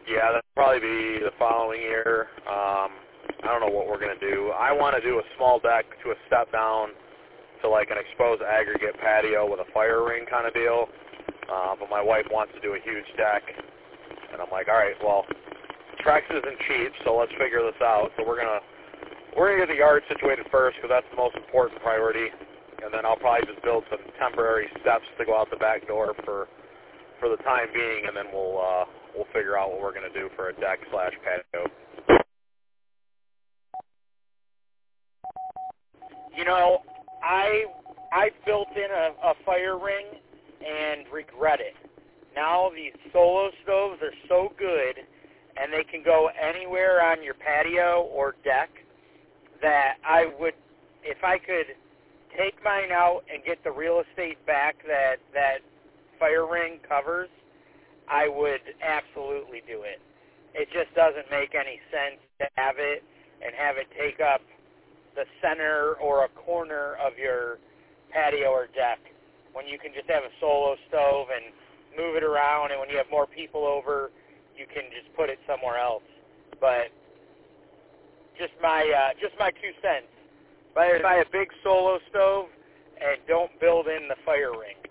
Yeah, that'll probably be the following year. I don't know what we're going to do. I want to do a small deck to a step down to like an exposed aggregate patio with a fire ring kind of deal. But my wife wants to do a huge deck. And I'm like, all right, well, Trex isn't cheap, so let's figure this out. So we're gonna get the yard situated first because that's the most important priority. And then I'll probably just build some temporary steps to go out the back door for the time being, and then we'll figure out what we're going to do for a deck / patio. You know, I built in a fire ring and regret it. Now these solo stoves are so good, and they can go anywhere on your patio or deck, that I would, if I could take mine out and get the real estate back that fire ring covers, I would absolutely do it. It just doesn't make any sense to have it and have it take up the center or a corner of your patio or deck when you can just have a solo stove and move it around, and when you have more people over, you can just put it somewhere else. But just my 2 cents. Buy a big solo stove and don't build in the fire ring.